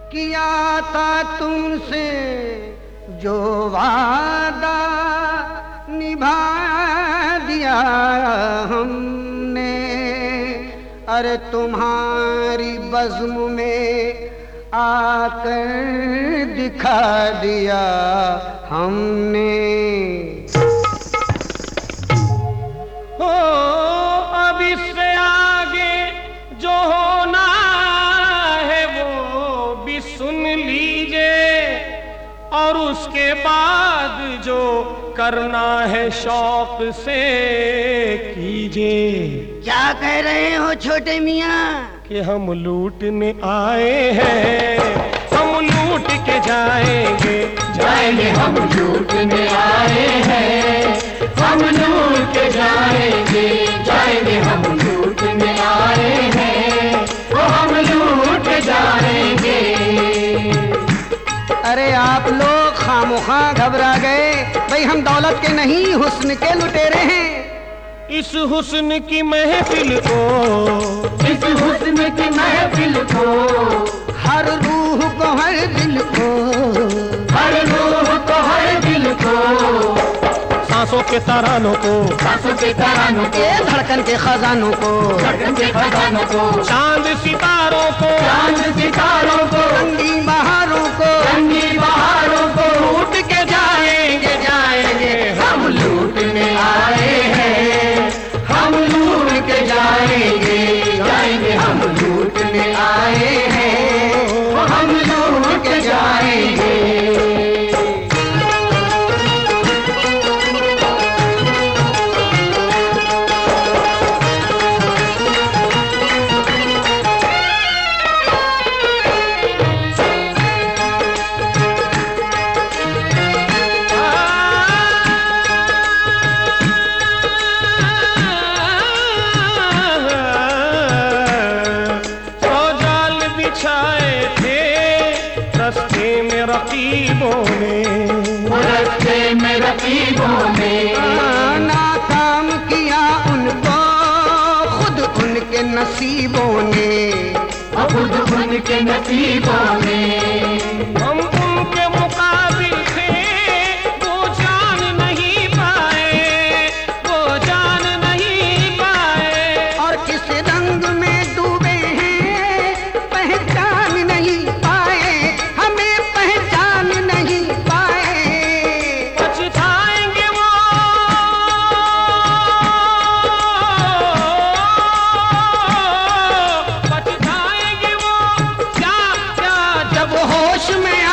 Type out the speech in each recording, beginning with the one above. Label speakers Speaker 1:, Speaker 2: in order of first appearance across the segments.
Speaker 1: किया था तुमसे जो वादा निभा दिया हमने। अरे तुम्हारी बज़्म में आकर दिखा दिया हमने।
Speaker 2: हो अब इससे आगे जो होना है वो भी सुन लीजिए, और उसके बाद जो करना है शौक से कीजिए।
Speaker 1: क्या कह रहे हो छोटे मियाँ?
Speaker 2: कि हम लूटने आए हैं, हम लूट के जाएंगे,
Speaker 3: जाएंगे हम लूटने आए हैं, हम लूट के जाएंगे, जाएंगे हम लूटने आए हैं, वो हम लूट के जाएंगे।
Speaker 1: अरे आप लोग खामोखा घबरा गए, भाई हम दौलत के नहीं हुस्न के लुटेरे हैं।
Speaker 2: इस हुस्न की महफिल को,
Speaker 3: इस हुस्न की महफिल को,
Speaker 1: हर रूह को हर दिल को,
Speaker 3: हर रूह को हर दिल को,
Speaker 2: सांसों के तरानों को,
Speaker 3: सांसों के तरानों को,
Speaker 1: धड़कन के खजानों को,
Speaker 3: धड़कन के खजानों को,
Speaker 2: चांद सितारों को,
Speaker 3: चांद सितारों को,
Speaker 1: रंगी बहारों को,
Speaker 3: रंगी बहारों को
Speaker 1: लूट के जाएंगे जाएंगे।
Speaker 3: हम लूटने आए हैं, हम लूट के जाएंगे, जाएंगे हम लूटने आए हैं, हम लूट के जाएंगे।
Speaker 2: रकीबों ने,
Speaker 3: रस्ते में रकीबों ने
Speaker 1: नाकाम किया उनको खुद उनके नसीबों ने,
Speaker 3: खुद उनके नसीबों ने।
Speaker 2: हम उनके मुकाबिल थे, वो जान नहीं पाए, वो जान नहीं पाए।
Speaker 1: और किस रंग में डूबे हैं पहचान नहीं पाए, हमें पहचान नहीं पाए।
Speaker 2: पछताएंगे वो, पछताएंगे वो क्या क्या
Speaker 1: जब होश में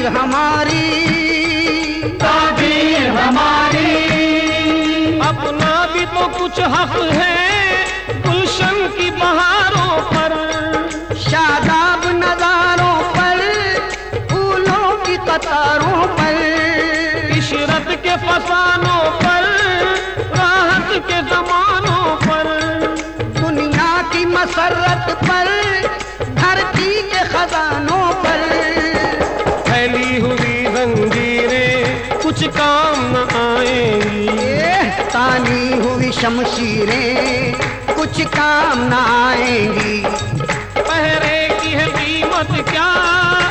Speaker 1: हमारी,
Speaker 3: ताबीर हमारी।
Speaker 2: अपना भी तो कुछ हक है गुलशन की बहारों पर,
Speaker 1: शादाब नजारों पर, फूलों की कतारों पर,
Speaker 2: इशरत के फसानों पर, राहत के जमानों पर,
Speaker 1: दुनिया की मसरत पर, धरती के खजानों पर।
Speaker 2: फैली हुई जंजीरें कुछ काम न आएंगी,
Speaker 1: तानी हुई शमशीरें कुछ काम न आएंगी।
Speaker 2: पहरे की है कीमत क्या,